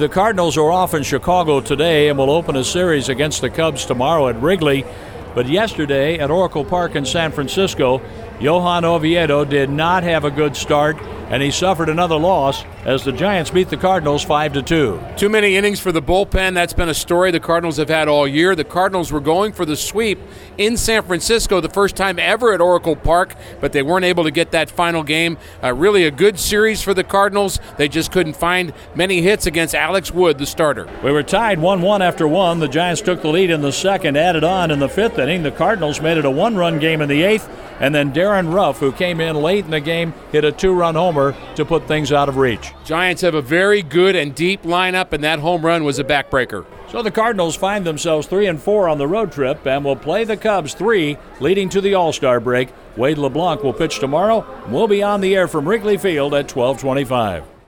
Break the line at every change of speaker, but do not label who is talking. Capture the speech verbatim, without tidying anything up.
The Cardinals are off in Chicago today and will open a series against the Cubs tomorrow at Wrigley. But yesterday at Oracle Park in San Francisco, Johan Oviedo did not have a good start, and he suffered another loss as the Giants beat the Cardinals five to two.
Too many innings for the bullpen. That's been a story the Cardinals have had all year. The Cardinals were going for the sweep in San Francisco the first time ever at Oracle Park, but they weren't able to get that final game. Uh, really a good series for the Cardinals. They just couldn't find many hits against Alex Wood, the starter.
We were tied one one after one. The Giants took the lead in the second, added on in the fifth inning. The Cardinals made it a one-run game in the eighth, and then Darren Ruff, who came in late in the game, hit a two-run homer to put things out of reach.
Giants have a very good and deep lineup, and that home run was a backbreaker.
So the Cardinals find themselves three and four on the road trip and will play the Cubs three, leading to the All-Star break. Wade LeBlanc will pitch tomorrow. We'll be on the air from Wrigley Field at twelve twenty-five.